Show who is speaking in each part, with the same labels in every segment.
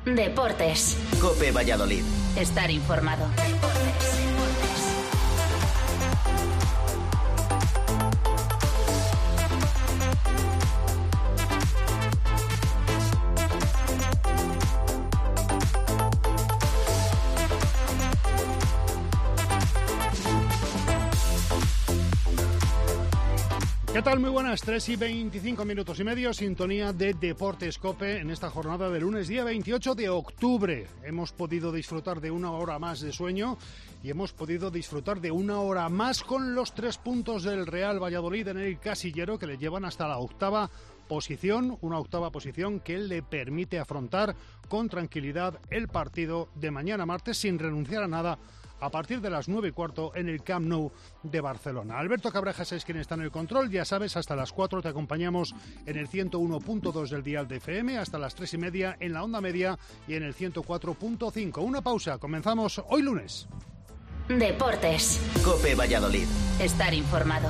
Speaker 1: Deportes.
Speaker 2: COPE Valladolid.
Speaker 1: Estar informado.
Speaker 3: ¿Qué tal? Muy buenas, 3:25 minutos y medio, sintonía de Deportes COPE en esta jornada de lunes, día 28 de octubre. Hemos podido disfrutar de una hora más de sueño y hemos podido disfrutar de una hora más con los 3 puntos del Real Valladolid en el casillero que le llevan hasta la octava posición, una octava posición que le permite afrontar con tranquilidad el partido de mañana martes sin renunciar a nada a partir de las 9:15 en el Camp Nou de Barcelona. Alberto Cabrejas es quien está en el control, ya sabes, hasta las 4 te acompañamos en el 101.2 del dial de FM, hasta las 3:30 en la onda media y en el 104.5. Una pausa, comenzamos hoy lunes.
Speaker 1: Deportes.
Speaker 2: COPE Valladolid.
Speaker 1: Estar informado.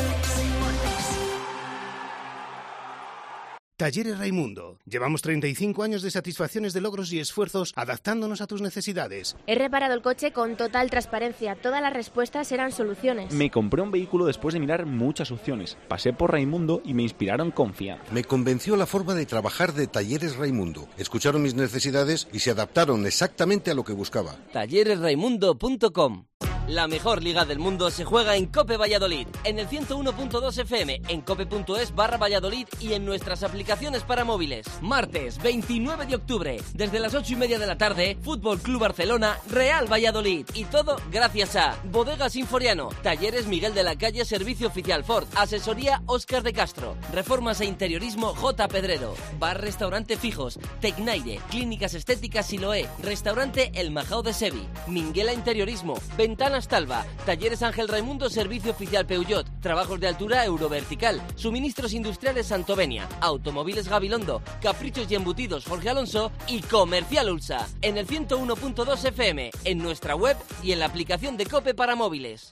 Speaker 4: Talleres Raimundo. Llevamos 35 años de satisfacciones, de logros y esfuerzos adaptándonos a tus necesidades.
Speaker 5: He reparado el coche con total transparencia. Todas las respuestas eran soluciones.
Speaker 6: Me compré un vehículo después de mirar muchas opciones. Pasé por Raimundo y me inspiraron confianza.
Speaker 7: Me convenció la forma de trabajar de Talleres Raimundo. Escucharon mis necesidades y se adaptaron exactamente a lo que buscaba.
Speaker 8: Talleresraimundo.com. La mejor liga del mundo se juega en COPE Valladolid, en el 101.2 FM, en cope.es/Valladolid y en nuestras aplicaciones para móviles. Martes 29 de octubre, desde las 8:30 de la tarde, Fútbol Club Barcelona, Real Valladolid. Y todo gracias a Bodegas Sinforiano, Talleres Miguel de la Calle, Servicio Oficial Ford, Asesoría Óscar de Castro, Reformas e Interiorismo J. Pedrero, Bar Restaurante Fijos, Tecnaire, Clínicas Estéticas Siloé, Restaurante El Majao de Sevi, Minguela Interiorismo, Ventanas Talva, Talleres Ángel Raimundo, Servicio Oficial Peugeot, Trabajos de Altura Eurovertical, Suministros Industriales Santovenia, Automóviles Gabilondo, Caprichos y Embutidos Jorge Alonso y Comercial Ulsa. En el 101.2 FM, en nuestra web y en la aplicación de COPE para móviles.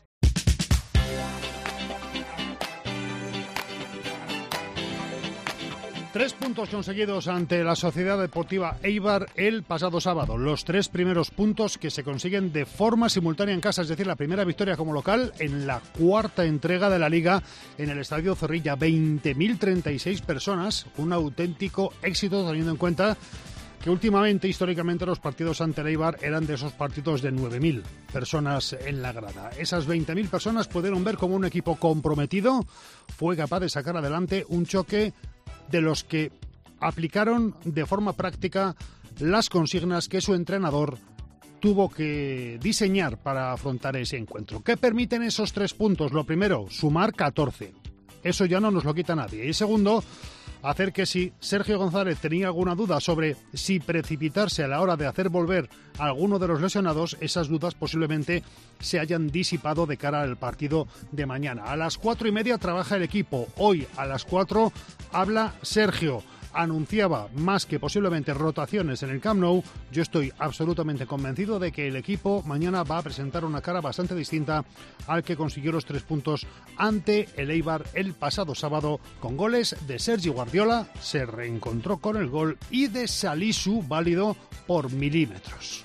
Speaker 3: 3 puntos conseguidos ante la Sociedad Deportiva Eibar el pasado sábado. Los 3 primeros puntos que se consiguen de forma simultánea en casa, es decir, la primera victoria como local en la cuarta entrega de la Liga en el Estadio Zorrilla. 20.036 personas, un auténtico éxito teniendo en cuenta que últimamente, históricamente, los partidos ante el Eibar eran de esos partidos de 9.000 personas en la grada. Esas 20.000 personas pudieron ver cómo un equipo comprometido fue capaz de sacar adelante un choque de los que aplicaron de forma práctica las consignas que su entrenador tuvo que diseñar para afrontar ese encuentro. ¿Qué permiten esos 3 puntos? Lo primero, sumar 14. Eso ya no nos lo quita nadie. Y segundo, hacer que si Sergio González tenía alguna duda sobre si precipitarse a la hora de hacer volver a alguno de los lesionados, esas dudas posiblemente se hayan disipado de cara al partido de mañana. A las 4:30 trabaja el equipo. Hoy a las 4 habla Sergio. Anunciaba más que posiblemente rotaciones en el Camp Nou. Yo estoy absolutamente convencido de que el equipo mañana va a presentar una cara bastante distinta al que consiguió los 3 puntos ante el Eibar el pasado sábado, con goles de Sergi Guardiola, se reencontró con el gol, y de Salisu, válido por milímetros.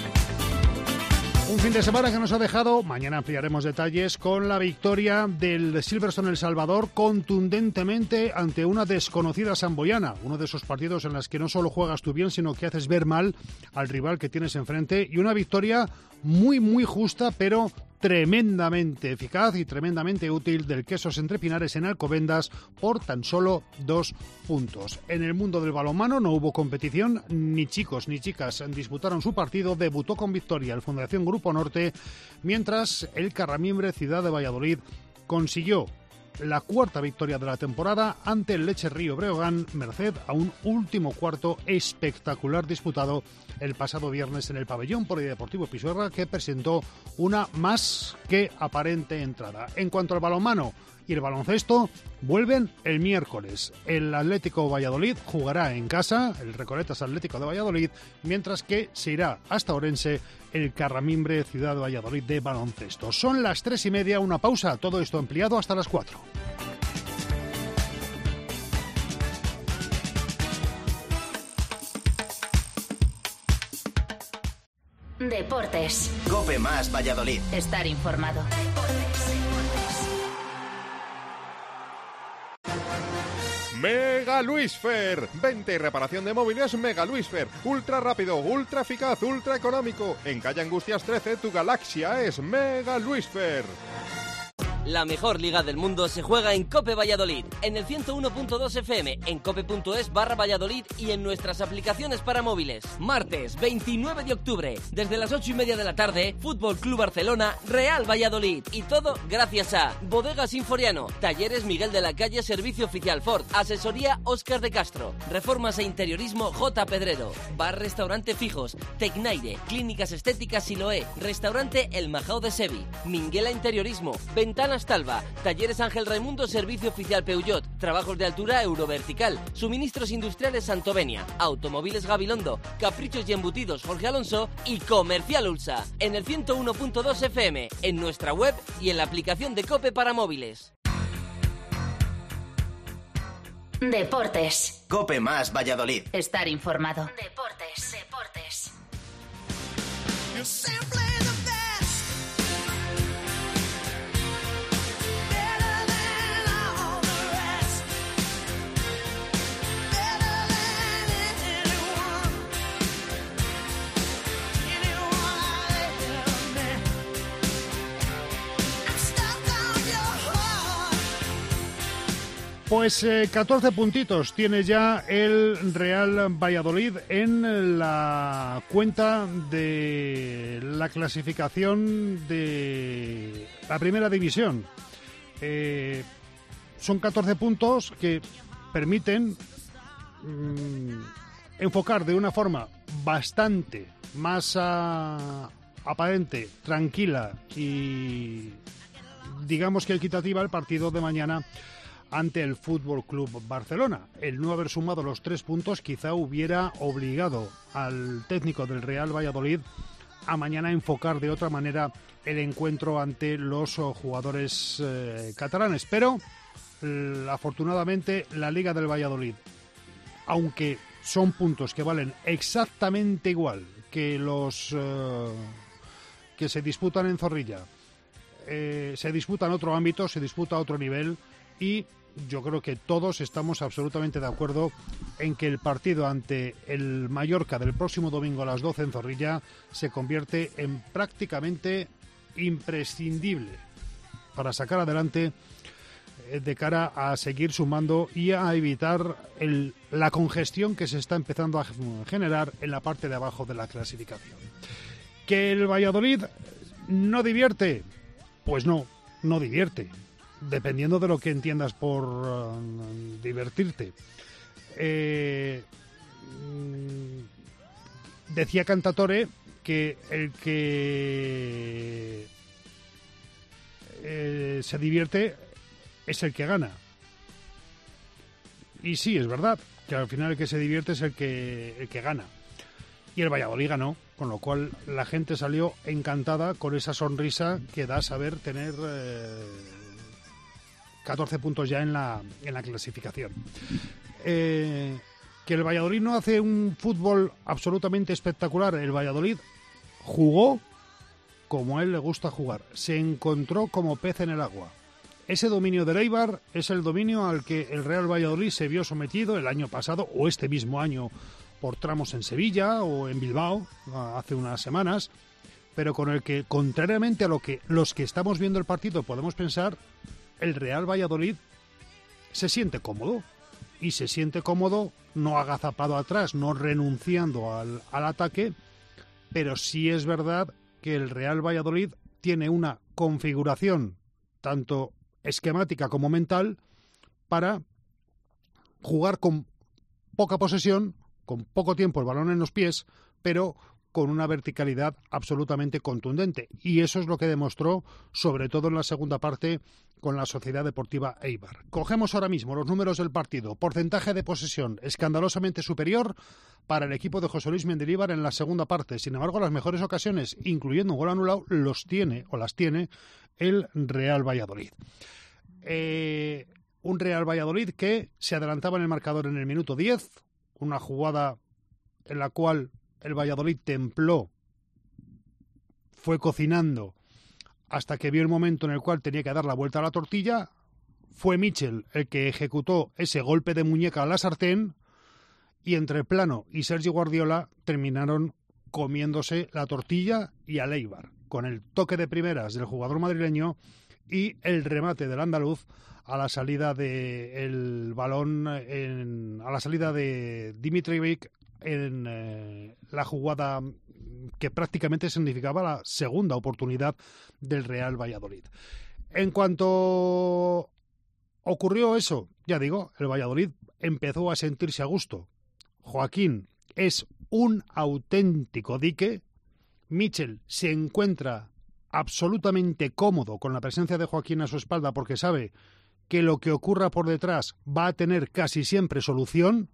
Speaker 3: Un fin de semana que nos ha dejado, mañana ampliaremos detalles, con la victoria del Silverstone El Salvador contundentemente ante una desconocida Samboyana. Uno de esos partidos en los que no solo juegas tú bien, sino que haces ver mal al rival que tienes enfrente. Y una victoria muy, muy justa, pero tremendamente eficaz y tremendamente útil del Quesos Entre Pinares en Alcobendas por tan solo 2 puntos. En el mundo del balonmano no hubo competición, ni chicos ni chicas disputaron su partido. Debutó con victoria el Fundación Grupo Norte, mientras el Carramimbre Ciudad de Valladolid consiguió la 4ª victoria de la temporada ante el Leche Río Breogán, merced a un último cuarto espectacular disputado el pasado viernes en el pabellón polideportivo Pisuerga, que presentó una más que aparente entrada. En cuanto al balonmano y el baloncesto, vuelven el miércoles. El Atlético Valladolid jugará en casa, el Recoletas Atlético de Valladolid, mientras que se irá hasta Orense el Carramimbre Ciudad de Valladolid de baloncesto. Son las 3:30, una pausa, todo esto ampliado hasta las 4.
Speaker 1: Deportes.
Speaker 2: Cope más Valladolid.
Speaker 1: Estar informado.
Speaker 9: Mega Luisfer. Venta y reparación de móviles Mega Luisfer. Ultra rápido, ultra eficaz, ultra económico. En calle Angustias 13, tu galaxia es Mega Luisfer.
Speaker 8: La mejor liga del mundo se juega en Cope Valladolid, en el 101.2 FM, en cope.es/Valladolid y en nuestras aplicaciones para móviles. Martes 29 de octubre, desde las 8:30 de la tarde, Fútbol Club Barcelona, Real Valladolid. Y todo gracias a Bodegas Sinforiano, Talleres Miguel de la Calle, Servicio Oficial Ford, Asesoría Óscar de Castro, Reformas e Interiorismo J. Pedrero, Bar Restaurante Fijos, Tecnaire, Clínicas Estéticas Siloé, Restaurante El Majao de Sevi, Minguela Interiorismo, Ventanas Talva, Talleres Ángel Raimundo, Servicio Oficial Peugeot, Trabajos de Altura Eurovertical, Suministros Industriales Santovenia, Automóviles Gabilondo, Caprichos y Embutidos Jorge Alonso y Comercial Ulsa. En el 101.2 FM, en nuestra web y en la aplicación de COPE para móviles.
Speaker 1: Deportes.
Speaker 2: Cope más Valladolid.
Speaker 1: Estar informado. Deportes.
Speaker 3: Pues 14 puntitos tiene ya el Real Valladolid en la cuenta de la clasificación de la primera división. Son 14 puntos que permiten enfocar de una forma bastante más aparente, tranquila y digamos que equitativa el partido de mañana ante el Fútbol Club Barcelona. El no haber sumado los 3 puntos quizá hubiera obligado al técnico del Real Valladolid a mañana enfocar de otra manera el encuentro ante los jugadores catalanes. Pero afortunadamente la Liga del Valladolid, aunque son puntos que valen exactamente igual que los que se disputan en Zorrilla, se disputa en otro ámbito, se disputa a otro nivel, y yo creo que todos estamos absolutamente de acuerdo en que el partido ante el Mallorca del próximo domingo a las 12 en Zorrilla se convierte en prácticamente imprescindible para sacar adelante de cara a seguir sumando y a evitar la congestión que se está empezando a generar en la parte de abajo de la clasificación. ¿Que el Valladolid no divierte? Pues no divierte, dependiendo de lo que entiendas por divertirte. Decía Cantatore que el que se divierte es el que gana. Y sí, es verdad que al final el que se divierte es el que gana. Y el Valladolid ganó, con lo cual la gente salió encantada con esa sonrisa que da saber tener 14 puntos ya en la clasificación. Que el Valladolid no hace un fútbol absolutamente espectacular. El Valladolid jugó como a él le gusta jugar. Se encontró como pez en el agua. Ese dominio del Eibar es el dominio al que el Real Valladolid se vio sometido el año pasado o este mismo año por tramos en Sevilla o en Bilbao hace unas semanas, pero con el que, contrariamente a lo que los que estamos viendo el partido podemos pensar, el Real Valladolid se siente cómodo, y se siente cómodo no agazapado atrás, no renunciando al ataque, pero sí es verdad que el Real Valladolid tiene una configuración tanto esquemática como mental para jugar con poca posesión, con poco tiempo el balón en los pies, pero con una verticalidad absolutamente contundente. Y eso es lo que demostró, sobre todo en la segunda parte, con la Sociedad Deportiva Eibar. Cogemos ahora mismo los números del partido. Porcentaje de posesión escandalosamente superior para el equipo de José Luis Mendilibar en la segunda parte. Sin embargo, las mejores ocasiones, incluyendo un gol anulado, las tiene el Real Valladolid. Un Real Valladolid que se adelantaba en el marcador en el minuto 10, una jugada en la cual el Valladolid templó fue cocinando hasta que vio el momento en el cual tenía que dar la vuelta a la tortilla. Fue Michel el que ejecutó ese golpe de muñeca a la sartén y entre Plano y Sergi Guardiola terminaron comiéndose la tortilla y al Eibar, con el toque de primeras del jugador madrileño y el remate del andaluz a la salida del balón, a la salida de Dimitrijevic en la jugada que prácticamente significaba la segunda oportunidad del Real Valladolid. En cuanto ocurrió eso, ya digo, el Valladolid empezó a sentirse a gusto. Joaquín es un auténtico dique. Michel se encuentra absolutamente cómodo con la presencia de Joaquín a su espalda porque sabe que lo que ocurra por detrás va a tener casi siempre solución.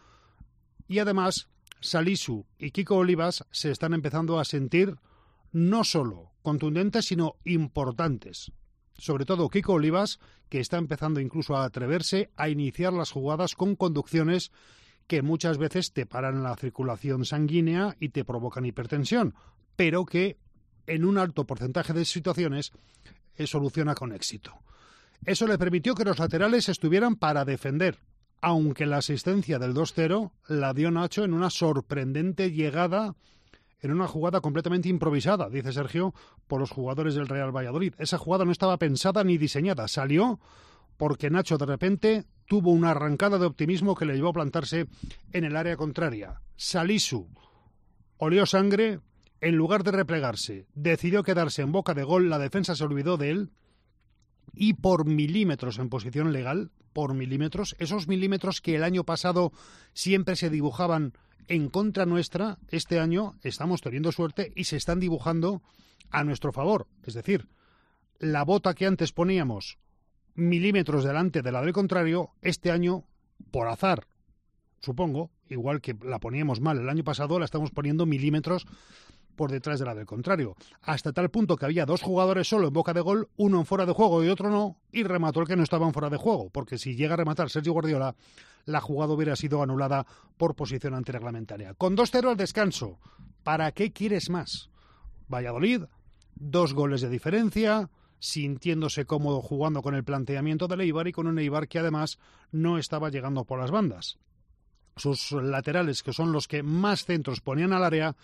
Speaker 3: Y además, Salisu y Kiko Olivas se están empezando a sentir no solo contundentes, sino importantes. Sobre todo Kiko Olivas, que está empezando incluso a atreverse a iniciar las jugadas con conducciones que muchas veces te paran la circulación sanguínea y te provocan hipertensión, pero que en un alto porcentaje de situaciones soluciona con éxito. Eso le permitió que los laterales estuvieran para defender, aunque la asistencia del 2-0 la dio Nacho en una sorprendente llegada, en una jugada completamente improvisada, dice Sergio, por los jugadores del Real Valladolid. Esa jugada no estaba pensada ni diseñada, salió porque Nacho de repente tuvo una arrancada de optimismo que le llevó a plantarse en el área contraria. Salisu olió sangre, en lugar de replegarse, decidió quedarse en boca de gol, la defensa se olvidó de él y por milímetros en posición legal, por milímetros, esos milímetros que el año pasado siempre se dibujaban en contra nuestra, este año estamos teniendo suerte y se están dibujando a nuestro favor. Es decir, la bota que antes poníamos milímetros delante de la del contrario, este año, por azar, supongo, igual que la poníamos mal el año pasado, la estamos poniendo milímetros por detrás de la del contrario, hasta tal punto que había dos jugadores solo en boca de gol, uno en fuera de juego y otro no, y remató el que no estaba en fuera de juego, porque si llega a rematar Sergio Guardiola, la jugada hubiera sido anulada por posición antirreglamentaria. Con 2-0 al descanso, ¿para qué quieres más? Valladolid, 2 goles de diferencia, sintiéndose cómodo jugando con el planteamiento del Eibar y con un Eibar que además no estaba llegando por las bandas. Sus laterales, que son los que más centros ponían al área,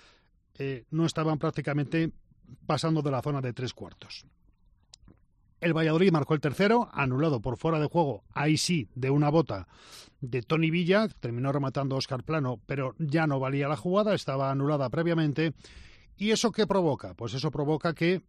Speaker 3: no estaban prácticamente pasando de la zona de 3/4. El Valladolid marcó el tercero, anulado por fuera de juego, ahí sí, de una bota de Toni Villa, terminó rematando Óscar Plano, pero ya no valía la jugada, estaba anulada previamente. ¿Y eso qué provoca? Pues eso provoca que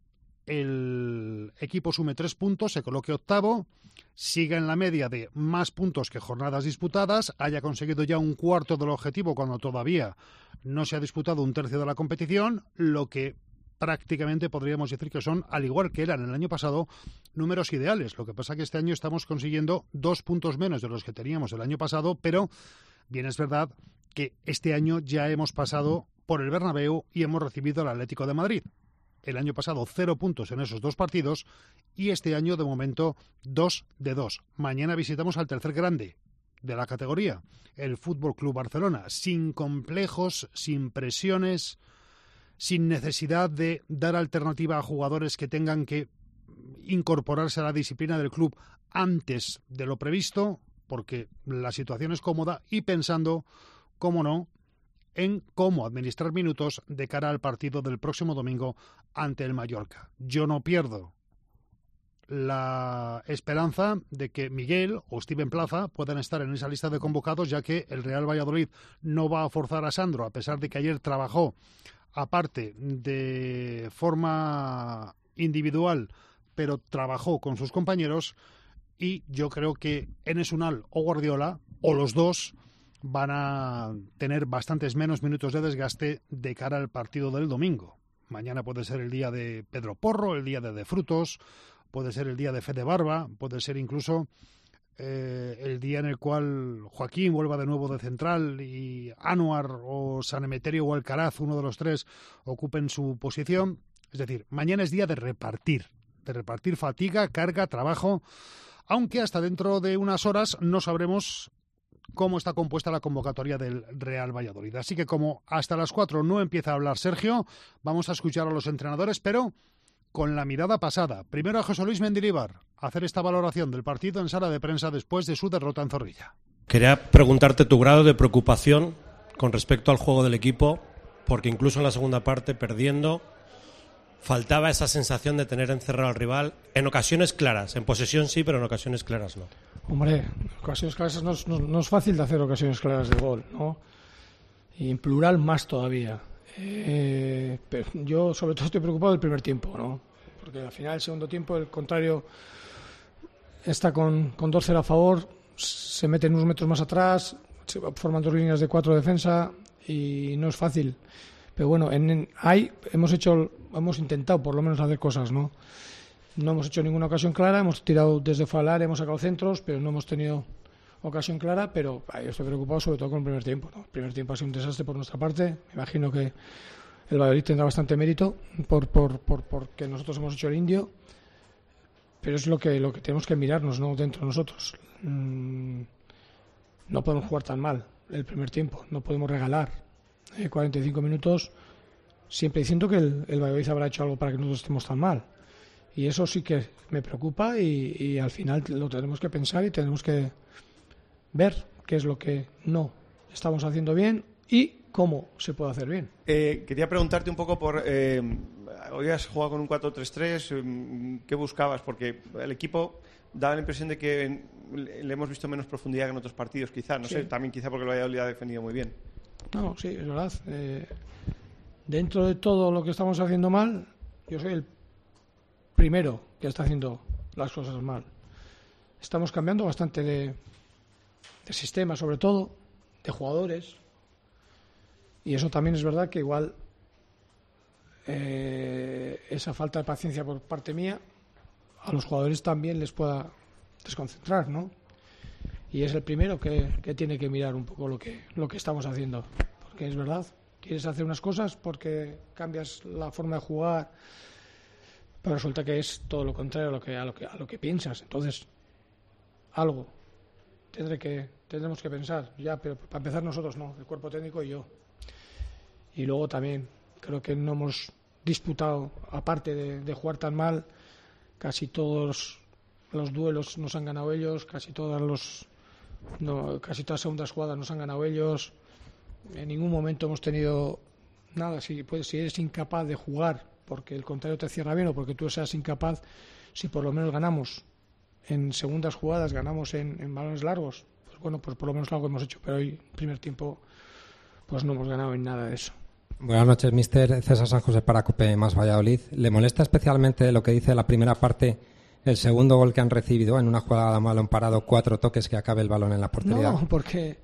Speaker 3: el equipo sume 3 puntos, se coloque octavo, siga en la media de más puntos que jornadas disputadas, haya conseguido ya un cuarto del objetivo cuando todavía no se ha disputado un tercio de la competición, lo que prácticamente podríamos decir que son, al igual que eran el año pasado, números ideales. Lo que pasa que este año estamos consiguiendo 2 puntos menos de los que teníamos el año pasado, pero bien es verdad que este año ya hemos pasado por el Bernabéu y hemos recibido al Atlético de Madrid. El año pasado 0 puntos en esos 2 partidos y este año de momento 2 de 2. Mañana visitamos al tercer grande de la categoría, el Fútbol Club Barcelona, sin complejos, sin presiones, sin necesidad de dar alternativa a jugadores que tengan que incorporarse a la disciplina del club antes de lo previsto, porque la situación es cómoda y pensando, cómo no, en cómo administrar minutos de cara al partido del próximo domingo ante el Mallorca. Yo no pierdo la esperanza de que Miguel o Steven Plaza puedan estar en esa lista de convocados, ya que el Real Valladolid no va a forzar a Sandro, a pesar de que ayer trabajó aparte de forma individual, pero trabajó con sus compañeros, y yo creo que Enes Unal o Guardiola, o los dos, van a tener bastantes menos minutos de desgaste de cara al partido del domingo. Mañana puede ser el día de Pedro Porro, el día de Frutos, puede ser el día de Fede Barba, puede ser incluso el día en el cual Joaquín vuelva de nuevo de central y Anuar o San Emeterio o Alcaraz, uno de los tres, ocupen su posición. Es decir, mañana es día de repartir fatiga, carga, trabajo, aunque hasta dentro de unas horas no sabremos cómo está compuesta la convocatoria del Real Valladolid. Así que como hasta las 4 no empieza a hablar Sergio, vamos a escuchar a los entrenadores, pero con la mirada pasada. Primero a José Luis Mendilibar, a hacer esta valoración del partido en sala de prensa después de su derrota en Zorrilla.
Speaker 10: Quería preguntarte tu grado de preocupación con respecto al juego del equipo, porque incluso en la segunda parte, perdiendo, faltaba esa sensación de tener encerrado al rival en ocasiones claras. En posesión sí, pero en ocasiones claras no.
Speaker 11: Hombre, en ocasiones claras no es fácil de hacer ocasiones claras de gol, ¿no? Y en plural más todavía. Pero yo sobre todo estoy preocupado del primer tiempo, ¿no? Porque al final, el segundo tiempo, el contrario está con 2-0 a favor, se mete unos metros más atrás, se forman 2 líneas de 4 de defensa y no es fácil. Pero bueno, hemos intentado por lo menos hacer cosas, ¿no? No hemos hecho ninguna ocasión clara, hemos tirado desde fuera del área, hemos sacado centros, pero no hemos tenido ocasión clara. Pero yo estoy preocupado sobre todo con el primer tiempo, ¿no? El primer tiempo ha sido un desastre por nuestra parte. Me imagino que el Valladolid tendrá bastante mérito porque nosotros hemos hecho el indio, pero es lo que tenemos que mirarnos, ¿no? Dentro de nosotros. No podemos jugar tan mal el primer tiempo, no podemos regalar 45 minutos siempre diciendo que el Valladolid habrá hecho algo para que nosotros estemos tan mal. Y eso sí que me preocupa y al final lo tenemos que pensar y tenemos que ver qué es lo que no estamos haciendo bien y cómo se puede hacer bien.
Speaker 12: Quería preguntarte un poco por... hoy has jugado con un 4-3-3, ¿qué buscabas? Porque el equipo daba la impresión de que le hemos visto menos profundidad que en otros partidos, quizá, no sé, también quizá porque el Valladolid ha defendido muy bien.
Speaker 11: No, sí, es verdad. Dentro de todo lo que estamos haciendo mal, yo soy el primero que está haciendo las cosas mal. Estamos cambiando bastante de sistema, sobre todo, de jugadores. Y eso también es verdad que igual esa falta de paciencia por parte mía a los jugadores también les pueda desconcentrar, ¿no? Y es el primero que tiene que mirar un poco lo que estamos haciendo. Porque es verdad, quieres hacer unas cosas porque cambias la forma de jugar, pero resulta que es todo lo contrario a lo que piensas. Entonces, algo tendremos que pensar ya, pero para empezar nosotros no, el cuerpo técnico y yo. Y luego también creo que no hemos disputado, aparte de jugar tan mal, casi todos los duelos nos han ganado ellos, casi todas las segundas jugadas nos han ganado ellos. En ningún momento hemos tenido nada. Si eres incapaz de jugar porque el contrario te cierra bien o porque tú seas incapaz, si por lo menos ganamos en segundas jugadas, ganamos en balones largos, pues bueno, pues por lo menos algo hemos hecho. Pero hoy, primer tiempo, pues no hemos ganado en nada de eso.
Speaker 13: Buenas noches, mister. César San José para COPE más Valladolid. ¿Le molesta especialmente lo que dice la primera parte, el segundo gol que han recibido en una jugada de balón parado, 4 toques que acabe el balón en la portería?
Speaker 11: No, porque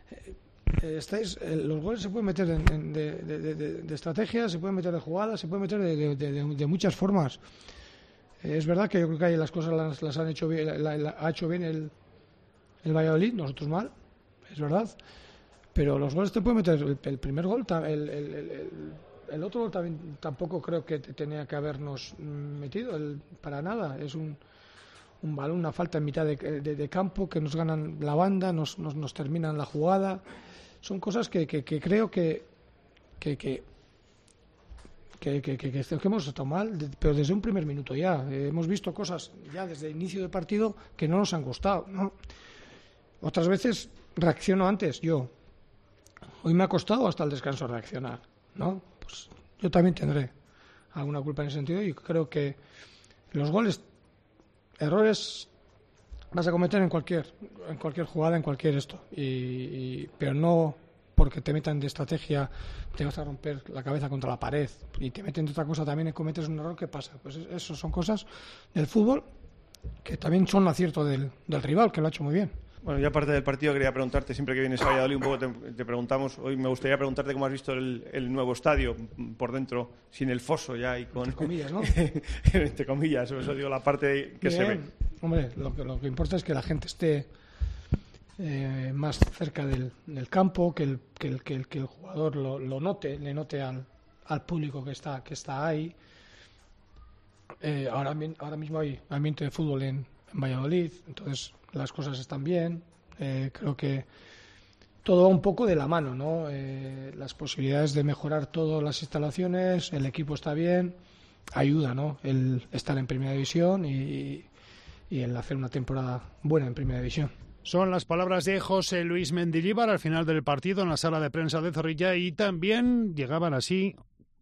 Speaker 11: los goles se pueden meter de estrategia, se pueden meter de jugadas, se pueden meter de muchas formas. Es verdad que yo creo que ahí las cosas las han hecho bien, ha hecho bien el Valladolid, nosotros mal, es verdad. Pero los goles te pueden meter. El primer gol, el otro gol también tampoco creo que tenía que habernos metido, para nada. Es un balón, una falta en mitad de campo que nos ganan la banda, nos terminan la jugada. Son cosas que creo que hemos estado mal, pero desde un primer minuto ya. Hemos visto cosas ya desde el inicio del partido que no nos han gustado, ¿no? Otras veces reacciono antes yo. Hoy me ha costado hasta el descanso reaccionar, ¿no? Pues yo también tendré alguna culpa en ese sentido y creo que los goles, errores vas a cometer en cualquier jugada, en cualquier esto, pero no porque te metan de estrategia, te vas a romper la cabeza contra la pared y te meten de otra cosa también y cometes un error. ¿Qué pasa? Pues eso son cosas del fútbol que también son acierto del rival, que lo ha hecho muy bien.
Speaker 12: Bueno, ya aparte del partido quería preguntarte, siempre que vienes a Valladolid un poco te preguntamos, hoy me gustaría preguntarte cómo has visto el nuevo estadio por dentro, sin el foso ya y con...
Speaker 11: Entre comillas, ¿no?
Speaker 12: Entre comillas, eso digo, la parte que bien se ve.
Speaker 11: Hombre, lo que importa es que la gente esté más cerca del campo, que el jugador lo note, le note al público que está ahí. Ahora mismo hay ambiente de fútbol en Valladolid, entonces las cosas están bien, Creo que todo va un poco de la mano, ¿no? Las posibilidades de mejorar todas las instalaciones, el equipo está bien, ayuda, ¿no? El estar en Primera División y el hacer una temporada buena en Primera División.
Speaker 3: Son las palabras de José Luis Mendilibar al final del partido en la sala de prensa de Zorrilla, y también llegaban así,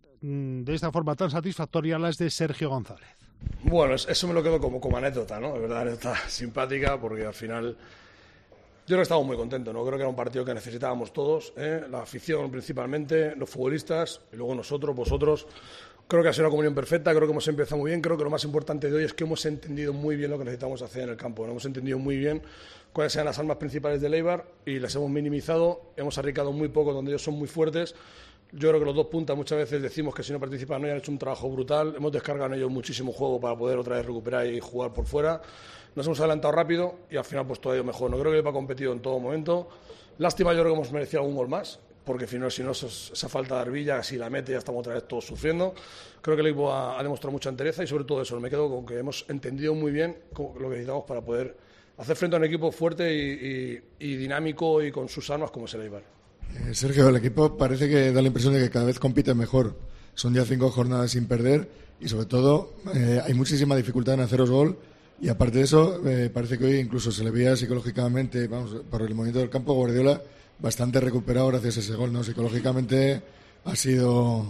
Speaker 3: de esta forma tan satisfactoria, las de Sergio González.
Speaker 14: Bueno, eso me lo quedo como anécdota, ¿no? Es verdad, anécdota simpática, porque al final yo creo que estamos muy contentos, ¿no? Creo que era un partido que necesitábamos todos, la afición principalmente, los futbolistas y luego nosotros, vosotros. Creo que ha sido una comunión perfecta, creo que hemos empezado muy bien, creo que lo más importante de hoy es que hemos entendido muy bien lo que necesitamos hacer en el campo, ¿no? Hemos entendido muy bien cuáles eran las armas principales del Eibar y las hemos minimizado, hemos arriesgado muy poco donde ellos son muy fuertes. Yo creo que los dos puntas muchas veces decimos que si no participan no, han hecho un trabajo brutal, hemos descargado en ellos muchísimo juego para poder otra vez recuperar y jugar por fuera. Nos hemos adelantado rápido y al final pues todo ha ido mejor. No creo que el Eibar ha competido en todo momento. Lástima, yo creo que hemos merecido algún gol más, porque si no esa falta de Arbilla, si la mete ya estamos otra vez todos sufriendo. Creo que el equipo ha demostrado mucha entereza y sobre todo eso, me quedo con que hemos entendido muy bien lo que necesitamos para poder hacer frente a un equipo fuerte y dinámico y con sus armas como es el Eibar.
Speaker 15: Sergio, el equipo parece que da la impresión de que cada vez compite mejor. Son ya 5 jornadas sin perder y sobre todo hay muchísima dificultad en haceros gol. Y aparte de eso, parece que hoy incluso se le veía psicológicamente, por el movimiento del campo, Guardiola bastante recuperado gracias a ese gol, ¿no? Psicológicamente ha sido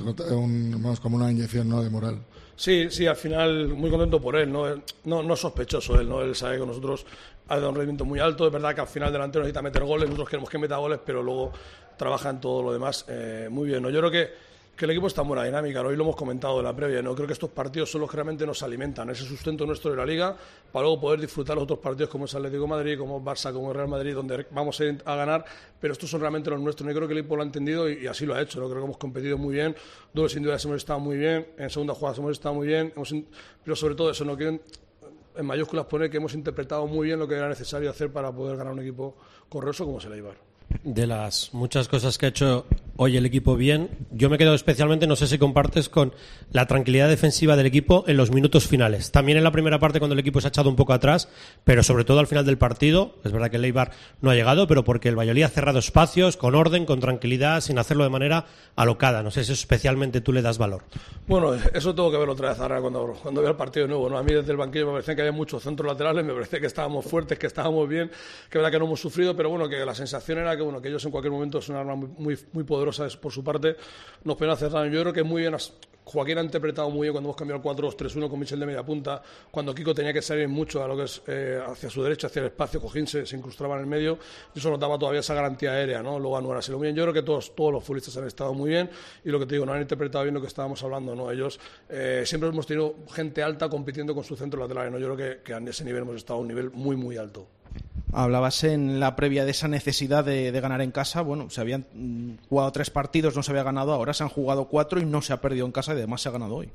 Speaker 15: como una inyección, ¿no?, de moral.
Speaker 14: Sí, al final muy contento por él, no sospechoso él, ¿no? Él sabe que nosotros ha dado un rendimiento muy alto, es verdad que al final delantero necesita meter goles, nosotros queremos que meta goles, pero luego trabaja en todo lo demás muy bien, ¿no? Yo creo que el equipo está en buena dinámica, ¿no? Hoy lo hemos comentado en la previa, ¿no? Creo que estos partidos son los que realmente nos alimentan, ese sustento nuestro de la Liga, para luego poder disfrutar los otros partidos como es Atlético de Madrid, como Barça, como Real Madrid, donde vamos a ganar, pero estos son realmente los nuestros. Yo creo que el equipo lo ha entendido y así lo ha hecho, ¿no? Creo que hemos competido muy bien, dobles sin duda hemos estado muy bien, en segunda jugada hemos estado muy bien, pero sobre todo eso, no quieren en mayúsculas poner que hemos interpretado muy bien lo que era necesario hacer para poder ganar un equipo correoso como es el Eibar.
Speaker 10: De las muchas cosas que ha hecho hoy el equipo bien, yo me quedo especialmente, no sé si compartes, con la tranquilidad defensiva del equipo en los minutos finales. También en la primera parte cuando el equipo se ha echado un poco atrás, pero sobre todo al final del partido. Es verdad que el Eibar no ha llegado, pero porque el Valladolid ha cerrado espacios con orden, con tranquilidad, sin hacerlo de manera alocada. No sé si especialmente tú le das valor.
Speaker 14: Bueno, eso tengo que verlo otra vez ahora cuando vea el partido de nuevo, ¿no? A mí desde el banquillo me parecía que había muchos centros laterales, me parecía que estábamos fuertes, que estábamos bien, que es verdad que no hemos sufrido, pero bueno, que la sensación era que ellos en cualquier momento es un arma muy, muy poderosa por su parte, nos pueden hacer daño. Yo creo que muy bien Joaquín ha interpretado muy bien cuando hemos cambiado el 4-2-3-1 con Michel de media punta, cuando Kiko tenía que salir mucho a lo que es hacia su derecha, hacia el espacio, Cojín se incrustaba en el medio y eso nos daba todavía esa garantía aérea, ¿no? Luego Anuar así lo bien. Yo creo que todos los futbolistas han estado muy bien y lo que te digo, no han interpretado bien lo que estábamos hablando, ¿no? Ellos siempre hemos tenido gente alta compitiendo con su centro lateral, ¿no? Yo creo que en ese nivel hemos estado a un nivel muy, muy alto.
Speaker 16: Hablabas en la previa de esa necesidad de ganar en casa. Bueno, se habían jugado 3 partidos, no se había ganado, ahora se han jugado 4 y no se ha perdido en casa y además se ha ganado hoy.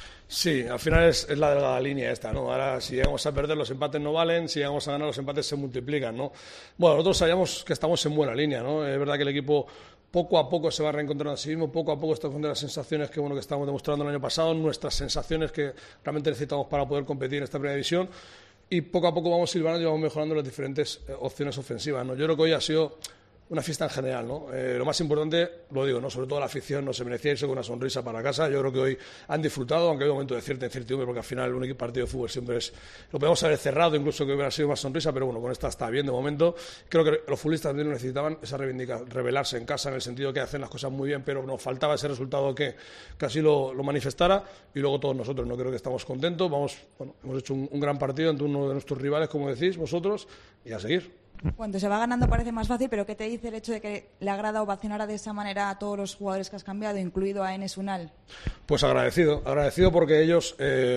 Speaker 14: Sí, al final es la delgada línea esta, ¿no? Ahora si llegamos a perder los empates no valen, si llegamos a ganar los empates se multiplican, ¿no? Bueno, nosotros sabíamos que estamos en buena línea, ¿no? Es verdad que el equipo poco a poco se va reencontrando a sí mismo, poco a poco está con las sensaciones que estábamos demostrando el año pasado, nuestras sensaciones que realmente necesitamos para poder competir en esta primera división. Y poco a poco vamos silbando y vamos mejorando las diferentes opciones ofensivas, ¿no? Yo creo que hoy ha sido una fiesta en general, ¿no? Lo más importante, lo digo, ¿no? Sobre todo la afición, no se merecía irse con una sonrisa para casa. Yo creo que hoy han disfrutado, aunque hay un momento de cierta incertidumbre, porque al final un partido de fútbol siempre lo podemos haber cerrado, incluso que hubiera sido más sonrisa, pero bueno, con esta está bien de momento. Creo que los futbolistas también necesitaban esa reivindicación, rebelarse en casa, en el sentido que hacen las cosas muy bien, pero nos faltaba ese resultado que así lo manifestara, y luego todos nosotros, no creo que estamos contentos. Hemos hecho un gran partido ante uno de nuestros rivales, como decís vosotros, y a seguir.
Speaker 17: Cuando se va ganando parece más fácil, pero ¿qué te dice el hecho de que le agrada ovacionar de esa manera a todos los jugadores que has cambiado, incluido a Enes Unal?
Speaker 14: Pues agradecido porque ellos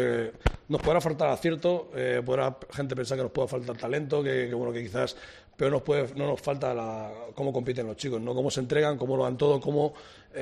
Speaker 14: nos podrá faltar acierto, podrá gente pensar que nos puede faltar talento, que quizás, pero no nos falta cómo compiten los chicos, ¿no? Cómo se entregan, cómo lo dan todo, cómo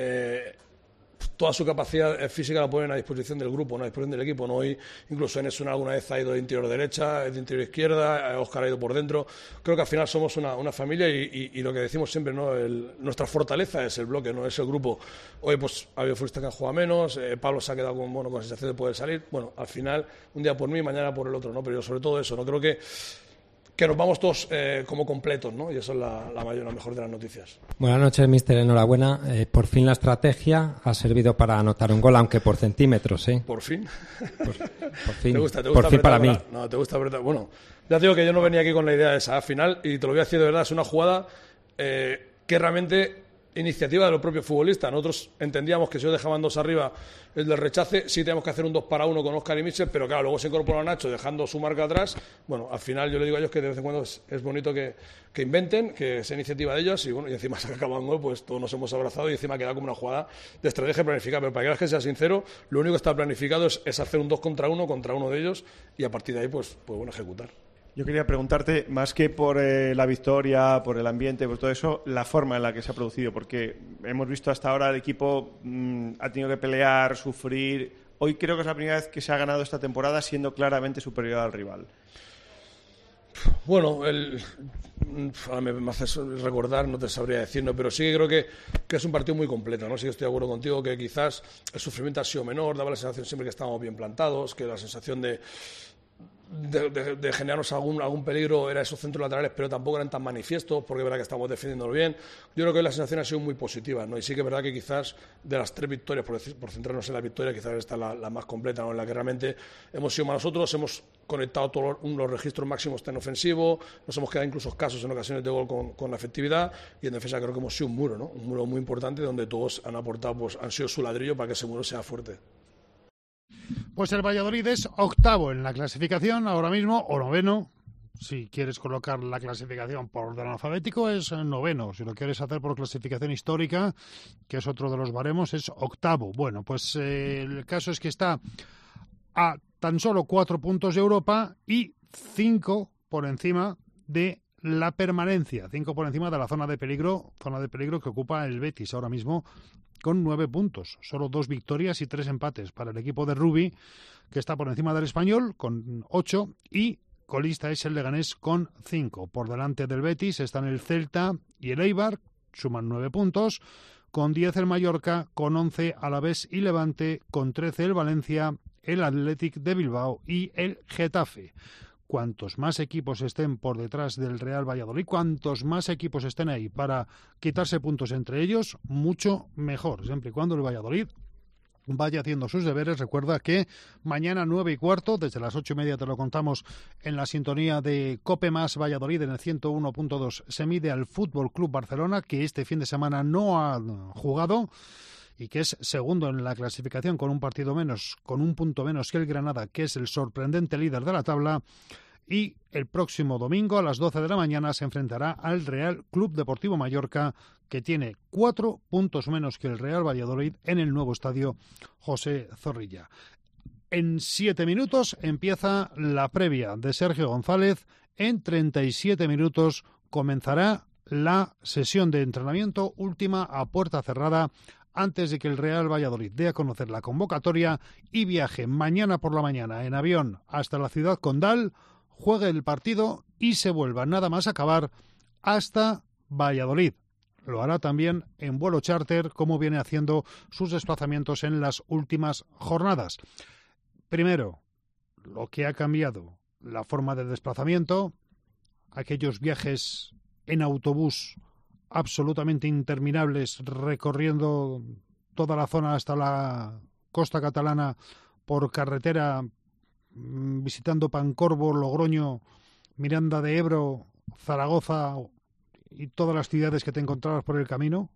Speaker 14: toda su capacidad física la ponen a disposición del grupo, ¿no? A disposición del equipo, ¿no? Hoy incluso Enes Unal alguna vez ha ido de interior derecha, de interior izquierda, Óscar ha ido por dentro. Creo que al final somos una familia y lo que decimos siempre, ¿no? Nuestra fortaleza es el bloque, no es el grupo. Hoy pues ha habido futbolistas que han jugado menos, Pablo se ha quedado con la sensación de poder salir. Bueno, al final un día por mí, mañana por el otro, ¿no? Pero yo sobre todo eso, no creo que que nos vamos todos como completos, ¿no? Y eso es la mejor de las noticias.
Speaker 13: Buenas noches, míster. Enhorabuena. Por fin la estrategia ha servido para anotar un gol, aunque por centímetros, ¿eh?
Speaker 14: Por fin.
Speaker 13: Por fin.
Speaker 14: ¿Te gusta
Speaker 13: por fin para mí.
Speaker 14: No, te gusta apretar. Bueno, ya te digo que yo no venía aquí con la idea de esa al final, y te lo voy a decir de verdad, es una jugada que realmente iniciativa de los propios futbolistas. Nosotros entendíamos que si ellos dejaban 2 arriba el del rechace, sí teníamos que hacer un 2-1 con Óscar y Mitchell, pero claro, luego se incorporó a Nacho dejando su marca atrás. Bueno, al final yo le digo a ellos que de vez en cuando es bonito que inventen, que sea iniciativa de ellos, y bueno, y encima se acaba un gol, pues todos nos hemos abrazado y encima ha quedado como una jugada de estrategia planificada. Pero para que sea sincero, lo único que está planificado es hacer un 2 contra uno de ellos, y a partir de ahí pues bueno, ejecutar.
Speaker 12: Yo quería preguntarte, más que por la victoria, por el ambiente, por todo eso, la forma en la que se ha producido, porque hemos visto hasta ahora el equipo ha tenido que pelear, sufrir. Hoy creo que es la primera vez que se ha ganado esta temporada siendo claramente superior al rival.
Speaker 14: Bueno, me haces recordar, no te sabría decirlo, pero sí que creo que es un partido muy completo, ¿no? Sí que estoy de acuerdo contigo que quizás el sufrimiento ha sido menor, daba la sensación siempre que estábamos bien plantados, que la sensación de generarnos algún peligro era esos centros laterales, pero tampoco eran tan manifiestos, porque es verdad que estamos defendiéndolo bien. Yo creo que la sensación ha sido muy positiva, ¿no? Y sí que es verdad que quizás de las 3 victorias, por centrarnos en la victoria, quizás esta es la más completa, ¿no? En la que realmente hemos sido más nosotros, hemos conectado todos los registros máximos en ofensivo, nos hemos quedado incluso escasos en ocasiones de gol con la efectividad, y en defensa creo que hemos sido un muro, ¿no? Un muro muy importante donde todos han aportado, pues han sido su ladrillo para que ese muro sea fuerte.
Speaker 3: Pues el Valladolid es 8º en la clasificación ahora mismo, o 9º. Si quieres colocar la clasificación por orden alfabético, es 9º. Si lo quieres hacer por clasificación histórica, que es otro de los baremos, es 8º. Bueno, pues el caso es que está a tan solo 4 puntos de Europa y 5 por encima de la permanencia, 5 por encima de la zona de peligro que ocupa el Betis ahora mismo, con 9 puntos, solo 2 victorias y 3 empates para el equipo de Rubi, que está por encima del Español con 8, y colista es el Leganés con 5. Por delante del Betis están el Celta y el Eibar, suman 9 puntos, con 10 el Mallorca, con 11 Alavés y Levante, con 13 el Valencia, el Athletic de Bilbao y el Getafe. Cuantos más equipos estén por detrás del Real Valladolid, cuantos más equipos estén ahí para quitarse puntos entre ellos, mucho mejor, siempre y cuando el Valladolid vaya haciendo sus deberes. Recuerda que mañana 9:15, desde las 8:30 te lo contamos en la sintonía de COPE más Valladolid en el 101.2, se mide al Fútbol Club Barcelona, que este fin de semana no ha jugado y que es segundo en la clasificación con un partido menos, con un punto menos que el Granada, que es el sorprendente líder de la tabla. Y el próximo domingo a las 12 de la mañana se enfrentará al Real Club Deportivo Mallorca, que tiene 4 puntos menos que el Real Valladolid en el nuevo estadio José Zorrilla. En 7 minutos empieza la previa de Sergio González. En 37 minutos comenzará la sesión de entrenamiento última a puerta cerrada, antes de que el Real Valladolid dé a conocer la convocatoria y viaje mañana por la mañana en avión hasta la ciudad condal, juegue el partido y se vuelva nada más acabar hasta Valladolid. Lo hará también en vuelo charter, como viene haciendo sus desplazamientos en las últimas jornadas. Primero, lo que ha cambiado, la forma de desplazamiento, aquellos viajes en autobús absolutamente interminables, recorriendo toda la zona hasta la costa catalana por carretera, visitando Pancorbo, Logroño, Miranda de Ebro, Zaragoza y todas las ciudades que te encontrabas por el camino.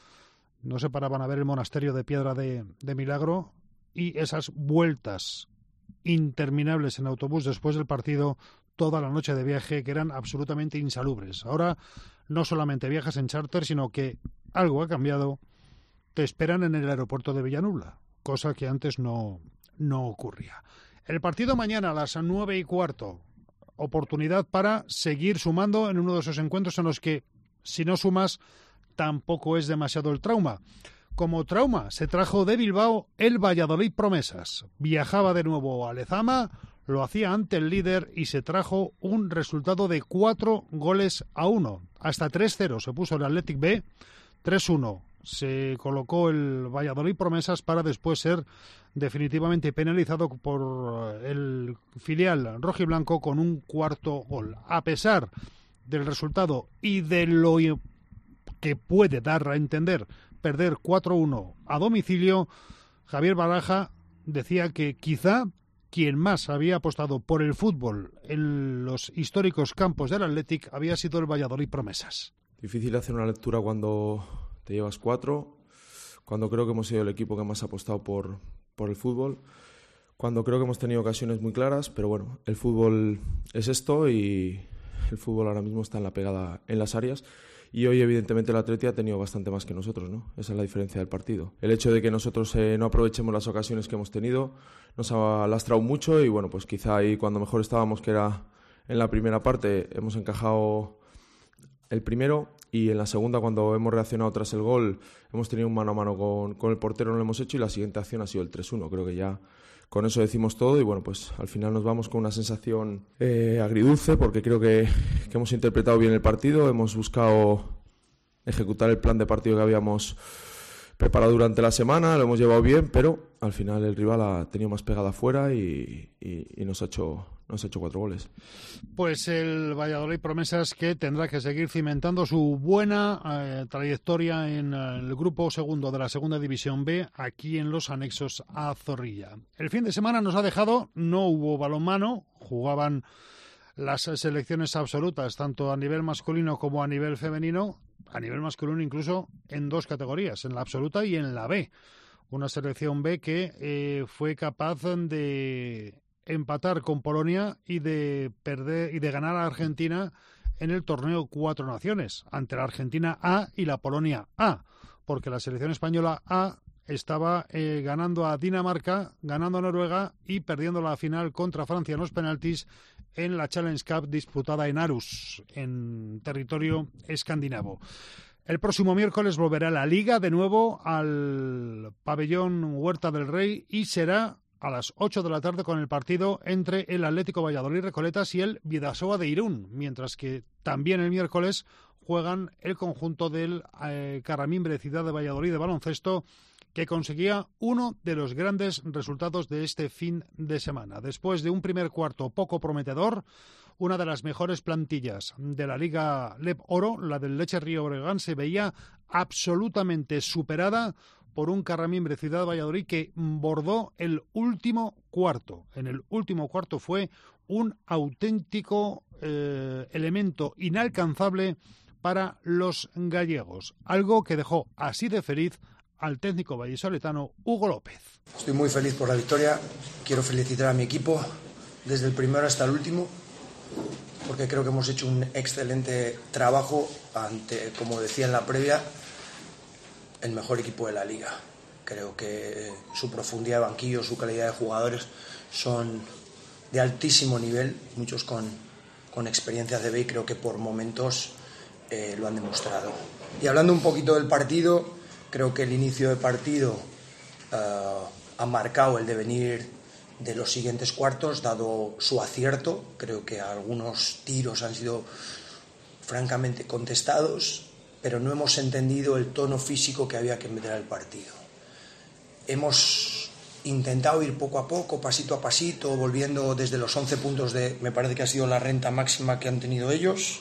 Speaker 3: No se paraban a ver el monasterio de Piedra de Milagro, y esas vueltas interminables en autobús después del partido, toda la noche de viaje, que eran absolutamente insalubres. Ahora no solamente viajas en charter, sino que algo ha cambiado. Te esperan en el aeropuerto de Villanubla, cosa que antes no ocurría. El partido mañana a las 9:15. Oportunidad para seguir sumando en uno de esos encuentros en los que, si no sumas, tampoco es demasiado el trauma. Como trauma se trajo de Bilbao el Valladolid Promesas. Viajaba de nuevo a Lezama, lo hacía ante el líder y se trajo un resultado de 4-1. Hasta 3-0 se puso el Athletic B, 3-1 se colocó el Valladolid Promesas para después ser definitivamente penalizado por el filial rojiblanco con un cuarto gol. A pesar del resultado y de lo que puede dar a entender perder 4-1 a domicilio, Javier Baraja decía que quizá quien más había apostado por el fútbol en los históricos campos del Athletic había sido el Valladolid Promesas.
Speaker 18: Difícil hacer una lectura cuando te llevas 4, cuando creo que hemos sido el equipo que más ha apostado por el fútbol, cuando creo que hemos tenido ocasiones muy claras, pero bueno, el fútbol es esto y el fútbol ahora mismo está en la pegada en las áreas. Y hoy, evidentemente, el Atleti ha tenido bastante más que nosotros, ¿no? Esa es la diferencia del partido. El hecho de que nosotros no aprovechemos las ocasiones que hemos tenido nos ha lastrado mucho y, bueno, pues quizá ahí cuando mejor estábamos, que era en la primera parte, hemos encajado el primero y en la segunda, cuando hemos reaccionado tras el gol, hemos tenido un mano a mano con el portero, no lo hemos hecho y la siguiente acción ha sido el 3-1. Creo que ya con eso decimos todo y, bueno, pues al final nos vamos con una sensación agridulce porque creo que hemos interpretado bien el partido, hemos buscado ejecutar el plan de partido que habíamos preparado durante la semana, lo hemos llevado bien, pero al final el rival ha tenido más pegada afuera y nos ha hecho 4 goles.
Speaker 3: Pues el Valladolid Promesas, que tendrá que seguir cimentando su buena trayectoria en el grupo segundo de la segunda división B, aquí en los anexos a Zorrilla. El fin de semana nos ha dejado, no hubo balonmano, jugaban las selecciones absolutas, tanto a nivel masculino como a nivel femenino, a nivel masculino incluso en 2 categorías, en la absoluta y en la B. Una selección B que fue capaz de empatar con Polonia y de ganar a Argentina en el torneo 4 Naciones, ante la Argentina A y la Polonia A, porque la selección española A estaba ganando a Dinamarca, ganando a Noruega y perdiendo la final contra Francia en los penaltis en la Challenge Cup disputada en Aarhus, en territorio escandinavo. El próximo miércoles volverá la Liga de nuevo al pabellón Huerta del Rey y será a las 8 de la tarde con el partido entre el Atlético Valladolid Recoletas y el Bidasoa de Irún, mientras que también el miércoles juegan el conjunto del Carramimbre Ciudad de Valladolid de baloncesto, que conseguía uno de los grandes resultados de este fin de semana. Después de un primer cuarto poco prometedor, una de las mejores plantillas de la Liga LEP Oro, la del Leche Río Breogán, se veía absolutamente superada por un Carramimbre Ciudad de Valladolid que bordó el último cuarto. En el último cuarto fue un auténtico elemento inalcanzable para los gallegos, algo que dejó así de feliz al técnico vallisoletano Hugo López.
Speaker 19: Estoy muy feliz por la victoria, quiero felicitar a mi equipo desde el primero hasta el último, porque creo que hemos hecho un excelente trabajo ante, como decía en la previa, el mejor equipo de la liga. Creo que su profundidad de banquillo, su calidad de jugadores son de altísimo nivel, muchos con experiencias de B, y creo que por momentos lo han demostrado. Y hablando un poquito del partido, creo que el inicio de partido ha marcado el devenir de los siguientes cuartos, dado su acierto. Creo que algunos tiros han sido francamente contestados, pero no hemos entendido el tono físico que había que meter al partido. Hemos intentado ir poco a poco, pasito a pasito, volviendo desde los 11 puntos me parece que ha sido la renta máxima que han tenido ellos.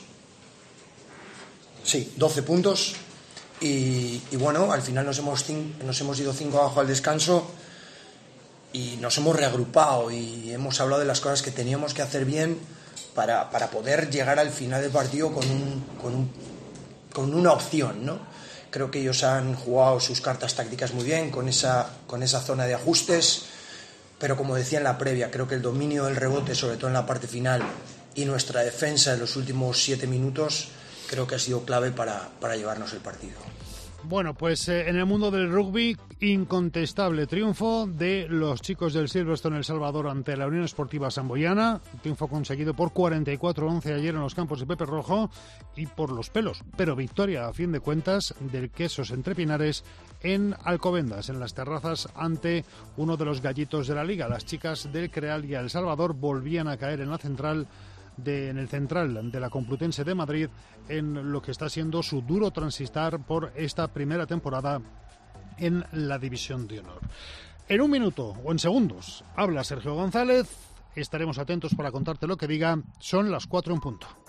Speaker 19: Sí, 12 puntos. Y bueno, al final nos hemos ido 5 abajo al descanso y nos hemos reagrupado y hemos hablado de las cosas que teníamos que hacer bien para poder llegar al final del partido con una opción, ¿no? Creo que ellos han jugado sus cartas tácticas muy bien con esa zona de ajustes, pero como decía en la previa, creo que el dominio del rebote, sobre todo en la parte final, y nuestra defensa en los últimos 7 minutos, creo que ha sido clave para llevarnos el partido.
Speaker 3: Bueno, pues en el mundo del rugby, incontestable triunfo de los chicos del Silverstone El Salvador ante la Unión Esportiva Samboyana, triunfo conseguido por 44-11 ayer en los campos de Pepe Rojo y por los pelos, pero victoria a fin de cuentas del Quesos Entre Pinares en Alcobendas, en las terrazas, ante uno de los gallitos de la liga. Las chicas del Creal y El Salvador volvían a caer en la central en el central de la Complutense de Madrid, en lo que está siendo su duro transitar por esta primera temporada en la División de Honor. En un minuto o en segundos habla Sergio González. Estaremos atentos para contarte lo que diga. Son las 4 en punto.